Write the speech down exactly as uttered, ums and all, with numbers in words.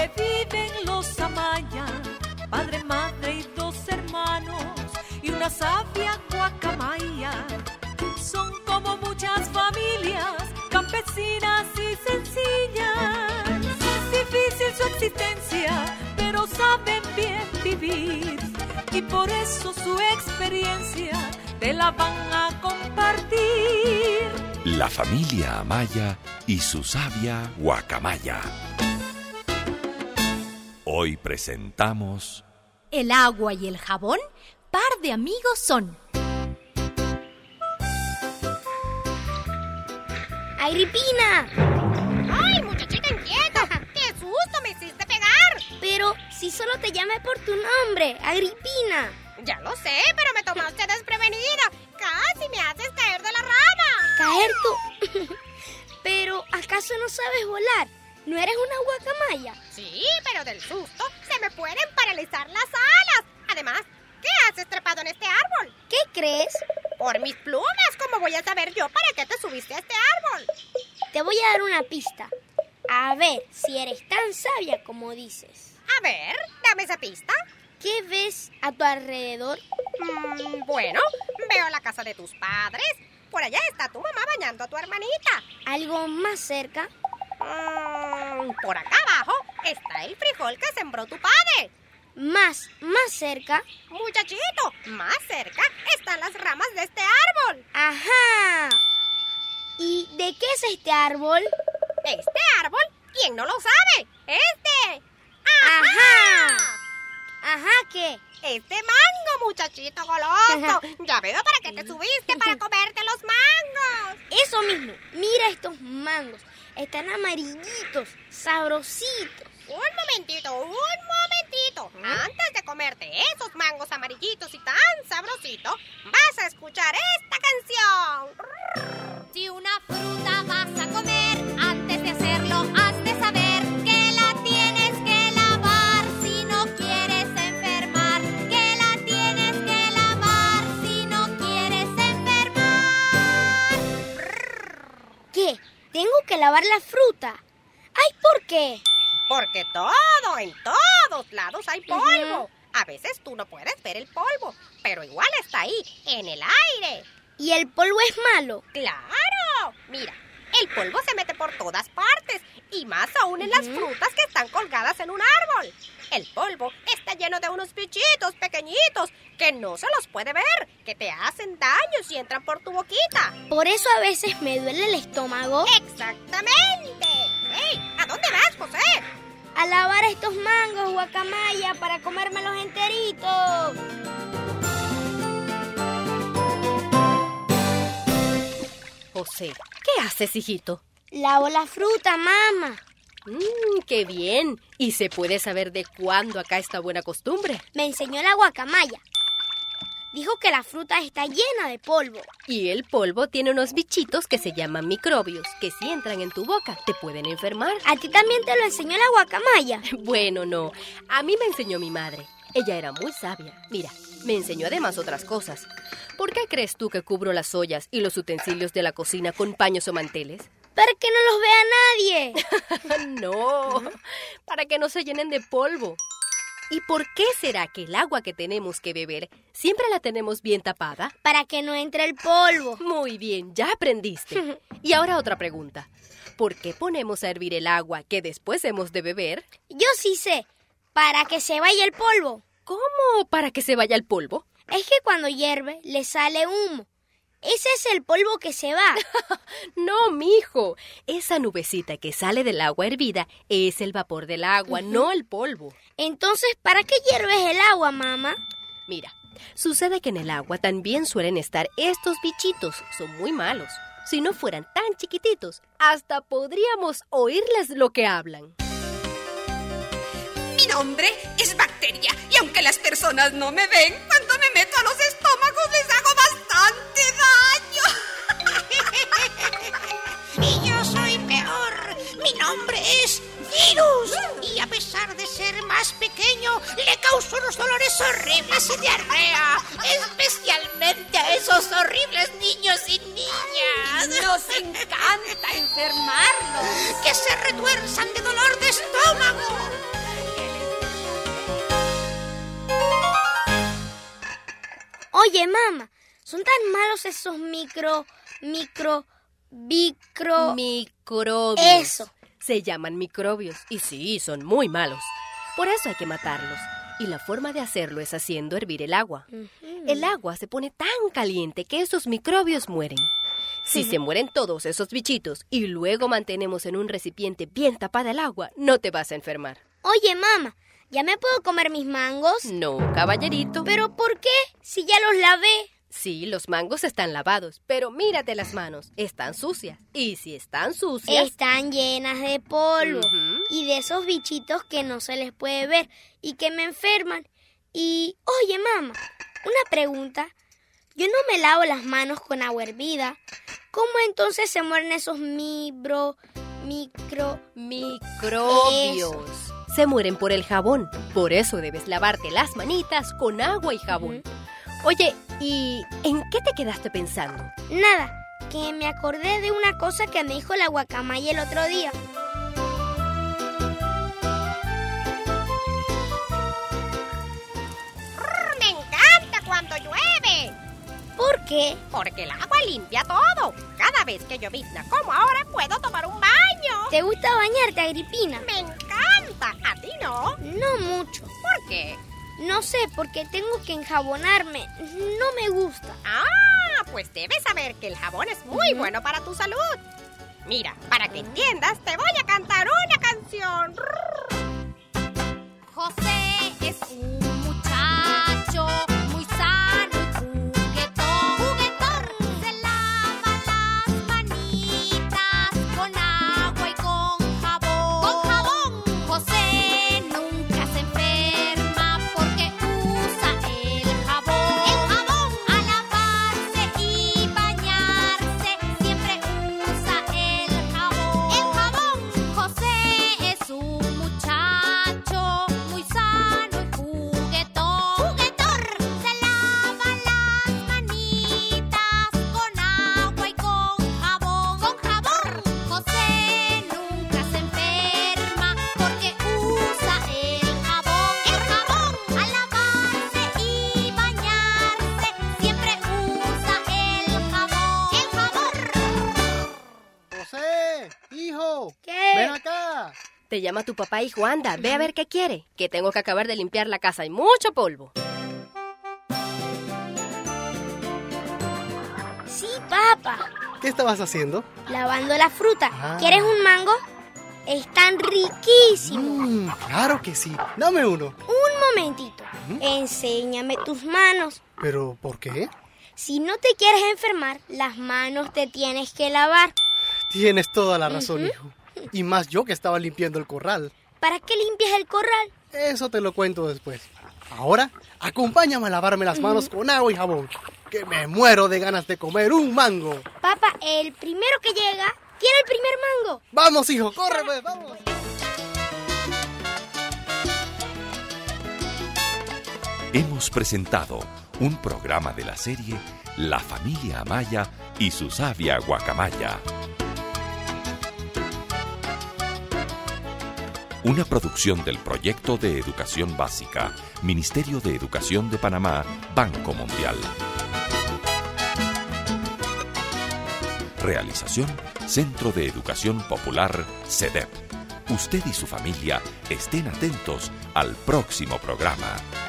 donde viven los Amaya, padre, madre y dos hermanos, y una sabia guacamaya. Son como muchas familias, campesinas y sencillas. Es difícil su existencia, pero saben bien vivir, y por eso su experiencia te la van a compartir. La familia Amaya y su sabia guacamaya. Hoy presentamos... El agua y el jabón, par de amigos son. ¡Agripina! ¡Ay, muchachita inquieta! ¡Qué susto me hiciste pegar! Pero si solo te llamé por tu nombre, Agripina. Ya lo sé, pero me tomaste desprevenida. Casi me haces caer de la rama. ¿Caer tú? Pero ¿acaso no sabes volar? ¿No eres una guacamaya? Sí, pero del susto se me pueden paralizar las alas. Además, ¿qué haces trepado en este árbol? ¿Qué crees? Por mis plumas, ¿cómo voy a saber yo para qué te subiste a este árbol? Te voy a dar una pista. A ver si eres tan sabia como dices. A ver, dame esa pista. ¿Qué ves a tu alrededor? Mm, bueno, veo la casa de tus padres. Por allá está tu mamá bañando a tu hermanita. ¿Algo más cerca? Mm, por acá abajo está el frijol que sembró tu padre. Más, más cerca. Muchachito, más cerca están las ramas de este árbol. ¡Ajá! ¿Y de qué es este árbol? ¿Este árbol? ¿Quién no lo sabe? ¡Este! ¡Ajá! ¿Ajá qué? Este mango, muchachito goloso. Ya veo para qué te subiste, para comerte los mangos. Eso mismo. Mira estos mangos. Están amarillitos, sabrositos. Un momentito, un momentito. Antes de comerte esos mangos amarillitos y tan sabrositos, vas a escuchar esta canción. Si una fruta vas a comer, antes de hacerlo has de saber que la tienes que lavar si no quieres enfermar. Que la tienes que lavar si no quieres enfermar. ¿Qué? ¿Tengo que lavar la fruta? ¡Ay, ¿por qué? Porque todo, en todos lados hay polvo. Uh-huh. A veces tú no puedes ver el polvo, pero igual está ahí, en el aire. ¿Y el polvo es malo? ¡Claro! Mira, el polvo se mete por todas partes, y más aún en uh-huh. las frutas que están colgadas en un árbol. El polvo está lleno de unos bichitos pequeñitos que no se los puede ver, que te hacen daño si entran por tu boquita. Por eso a veces me duele el estómago. ¡Exactamente! ¡Hey! ¿A dónde vas, José? A lavar estos mangos, guacamaya, para comérmelos enteritos. José, ¿qué haces, hijito? Lavo la fruta, mamá. Mmm, qué bien. ¿Y se puede saber de cuándo acá esta buena costumbre? Me enseñó la guacamaya. Dijo que la fruta está llena de polvo. Y el polvo tiene unos bichitos que se llaman microbios, que si entran en tu boca te pueden enfermar. ¿A ti también te lo enseñó la guacamaya? Bueno, no. A mí me enseñó mi madre. Ella era muy sabia. Mira, me enseñó además otras cosas. ¿Por qué crees tú que cubro las ollas y los utensilios de la cocina con paños o manteles? ¡Para que no los vea nadie! No, para que no se llenen de polvo. ¿Y por qué será que el agua que tenemos que beber siempre la tenemos bien tapada? Para que no entre el polvo. Muy bien, ya aprendiste. Y ahora otra pregunta. ¿Por qué ponemos a hervir el agua que después hemos de beber? Yo sí sé. Para que se vaya el polvo. ¿Cómo para que se vaya el polvo? Es que cuando hierve le sale humo. Ese es el polvo que se va. No, mijo. Esa nubecita que sale del agua hervida es el vapor del agua, uh-huh. no el polvo. Entonces, ¿para qué hierves el agua, mamá? Mira, sucede que en el agua también suelen estar estos bichitos. Son muy malos. Si no fueran tan chiquititos, hasta podríamos oírles lo que hablan. Mi nombre es Bacteria, y aunque las personas no me ven, cuando me meto a los estómagos les hago bastante daño. Y yo soy peor. Mi nombre es Virus, y a pesar de ser más pequeño, le causo unos dolores horribles y diarrea, especialmente a esos horribles niños y niñas. Nos encanta enfermarlos. Que se retuerzan de dolor de estómago. Oye, mamá, ¿son tan malos esos micro, micro, micro... Microbios. Eso. Se llaman microbios y sí, son muy malos. Por eso hay que matarlos. Y la forma de hacerlo es haciendo hervir el agua. Ujú. El agua se pone tan caliente que esos microbios mueren. Si se mueren todos esos bichitos y luego mantenemos en un recipiente bien tapada el agua, no te vas a enfermar. Oye, mamá, ¿ya me puedo comer mis mangos? No, caballerito. ¿Pero por qué? Si ya los lavé. Sí, los mangos están lavados, pero mírate las manos, están sucias. Y si están sucias... Están llenas de polvo Ujú. y de esos bichitos que no se les puede ver y que me enferman. Y, oye, mamá, una pregunta. Yo no me lavo las manos con agua hervida. ¿Cómo entonces se mueren esos micro, micro... Microbios. Se mueren por el jabón. Por eso debes lavarte las manitas con agua y jabón. Oye, ¿y en qué te quedaste pensando? Nada, que me acordé de una cosa que me dijo la guacamaya el otro día. Brr, me encanta cuando llueve. ¿Por qué? Porque el agua limpia todo. Cada vez que llovizna como ahora puedo tomar un baño. ¿Te gusta bañarte, Agripina? Me encanta. ¿A ti no? No mucho. ¿Por qué? No sé, porque tengo que enjabonarme. No me gusta. Ah, pues debes saber que el jabón es muy Ujú. bueno para tu salud. Mira, para que entiendas, te voy a cantar una canción. José es un muchacho muy sano y juguetón. Juguetón. Se lava las manitas con agua y con jabón. Con jabón. José nunca se enferma porque usa el jabón. El jabón. Al lavarse y bañarse siempre usa el jabón. El jabón. José es un muchacho muy sano y juguetón. Juguetón. Se lava las manitas con agua y con jabón. Con jabón. José nunca se enferma porque usa el jabón. El jabón. Al lavarse y bañarse siempre usa el jabón. El jabón. José, hijo, ¿Qué? ven acá. Te llama tu papá, hijo, anda, ve a ver qué quiere. Que tengo que acabar de limpiar la casa, hay mucho polvo. Sí, papá. ¿Qué estabas haciendo? Lavando la fruta. Ah. ¿Quieres un mango? Están riquísimos. Mm, claro que sí. Dame uno. Un momentito. Enséñame tus manos. ¿Pero por qué? Si no te quieres enfermar, las manos te tienes que lavar. Tienes toda la razón, hijo. Y más yo que estaba limpiando el corral. ¿Para qué limpias el corral? Eso te lo cuento después. Ahora, acompáñame a lavarme las manos con agua y jabón. Que me muero de ganas de comer un mango. Papá, el primero que llega tiene el primer mango. Vamos, hijo, corre, pues, vamos. Hemos presentado un programa de la serie La familia Amaya y su sabia guacamaya. Una producción del Proyecto de Educación Básica, Ministerio de Educación de Panamá, Banco Mundial. Realización, Centro de Educación Popular, C E D E P. Usted y su familia estén atentos al próximo programa.